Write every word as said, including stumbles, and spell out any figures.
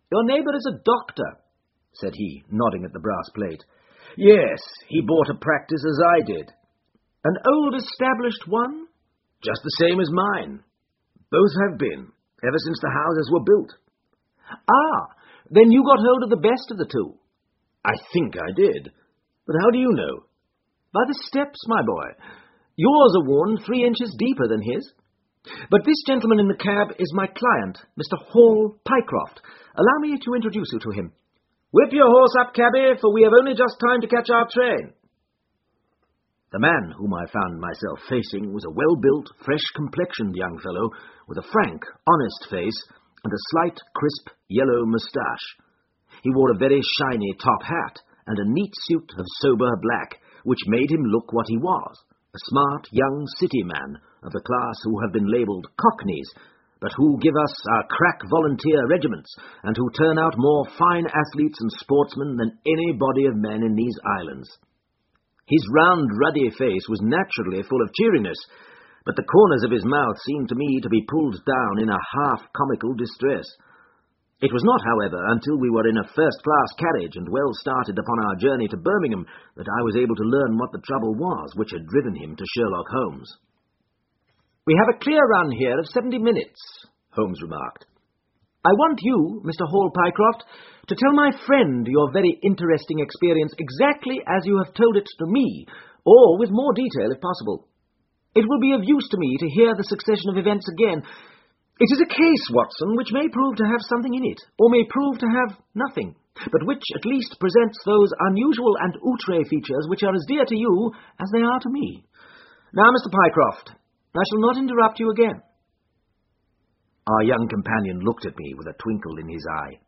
Your neighbour is a doctor, said he, nodding at the brass plate. Yes, he bought a practice as I did. An old established one? Just the same as mine. Both have been, ever since the houses were built. Ah, then you got hold of the best of the two. I think I did. But how do you know? By the steps, my boy. Yours are worn three inches deeper than his. But this gentleman in the cab is my client, Mister Hall Pycroft. Allow me to introduce you to him. Whip your horse up, cabby, for we have only just time to catch our train. The man whom I found myself facing was a well-built, fresh-complexioned young fellow with a frank, honest face and a slight, crisp, yellow moustache. He wore a very shiny top hat and a neat suit of sober black, which made him look what he was, a smart young city man of the class who have been labelled cockneys, but who give us our crack volunteer regiments, and who turn out more fine athletes and sportsmen than any body of men in these islands. His round, ruddy face was naturally full of cheeriness, but the corners of his mouth seemed to me to be pulled down in a half-comical distress. It was not, however, until we were in a first-class carriage and well started upon our journey to Birmingham that I was able to learn what the trouble was which had driven him to Sherlock Holmes. We have a clear run here of seventy minutes, Holmes remarked. I want you, Mister Hall Pycroft, to tell my friend your very interesting experience exactly as you have told it to me, or with more detail if possible. It will be of use to me to hear the succession of events again. It is a case, Watson, which may prove to have something in it, or may prove to have nothing, but which at least presents those unusual and outre features which are as dear to you as they are to me. Now, Mister Pycroft, I shall not interrupt you again. Our young companion looked at me with a twinkle in his eye.